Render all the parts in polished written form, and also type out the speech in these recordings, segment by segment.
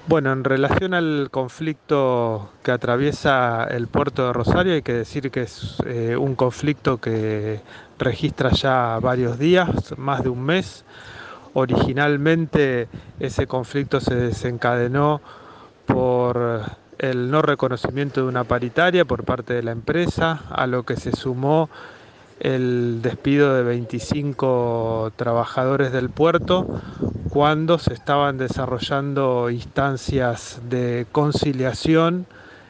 Bueno, en relación al conflicto que atraviesa el puerto de Rosario, hay que decir que es un conflicto que registra ya varios días, más de un mes. Originalmente ese conflicto se desencadenó por el no reconocimiento de una paritaria por parte de la empresa, a lo que se sumó el despido de 25 trabajadores del puerto cuando se estaban desarrollando instancias de conciliación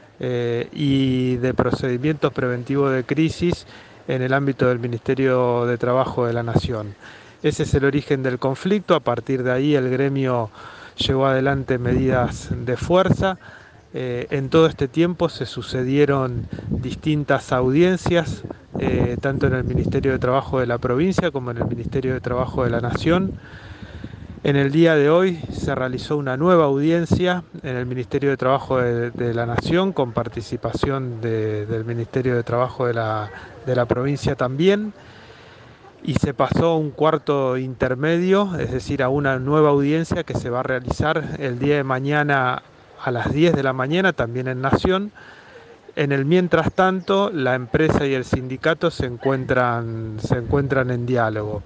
y de procedimientos preventivos de crisis en el ámbito del Ministerio de Trabajo de la Nación. Ese es el origen del conflicto. A partir de ahí el gremio llevó adelante medidas de fuerza. En todo este tiempo se sucedieron distintas audiencias, tanto en el Ministerio de Trabajo de la provincia como en el Ministerio de Trabajo de la Nación. En el día de hoy se realizó una nueva audiencia en el Ministerio de Trabajo de la Nación con participación del Ministerio de Trabajo de la provincia también, y se pasó a un cuarto intermedio, es decir, a una nueva audiencia que se va a realizar el día de mañana a las 10 de la mañana también en Nación. En el mientras tanto, la empresa y el sindicato se encuentran en diálogo.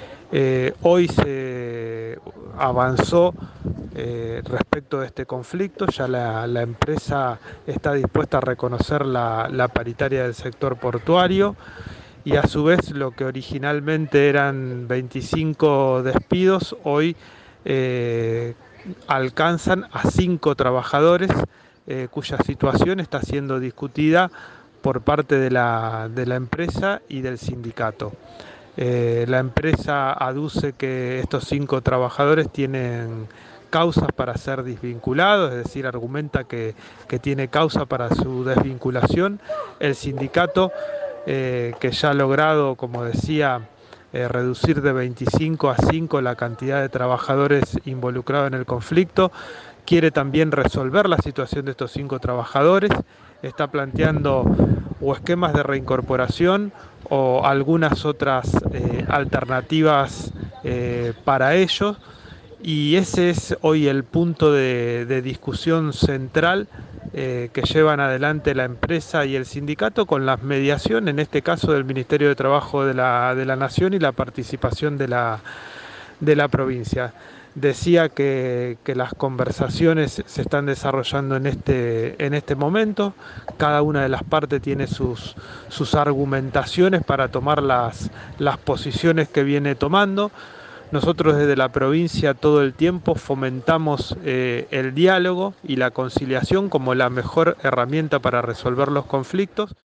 Hoy se avanzó respecto de este conflicto, ya la empresa está dispuesta a reconocer la paritaria del sector portuario y a su vez lo que originalmente eran 25 despidos, hoy eh, alcanzan a 5 trabajadores cuya situación está siendo discutida por parte de la empresa y del sindicato. La empresa aduce que estos 5 trabajadores tienen causas para ser desvinculados, es decir, argumenta que tiene causa para su desvinculación. El sindicato, que ya ha logrado, como decía, reducir de 25 a 5 la cantidad de trabajadores involucrados en el conflicto, quiere también resolver la situación de estos 5 trabajadores, está planteando o esquemas de reincorporación o algunas otras alternativas para ellos, y ese es hoy el punto de discusión central que llevan adelante la empresa y el sindicato con la mediación, en este caso del Ministerio de Trabajo de la Nación y la participación de la provincia. Decía que las conversaciones se están desarrollando en este momento, cada una de las partes tiene sus argumentaciones para tomar las posiciones que viene tomando. Nosotros desde la provincia todo el tiempo fomentamos el diálogo y la conciliación como la mejor herramienta para resolver los conflictos.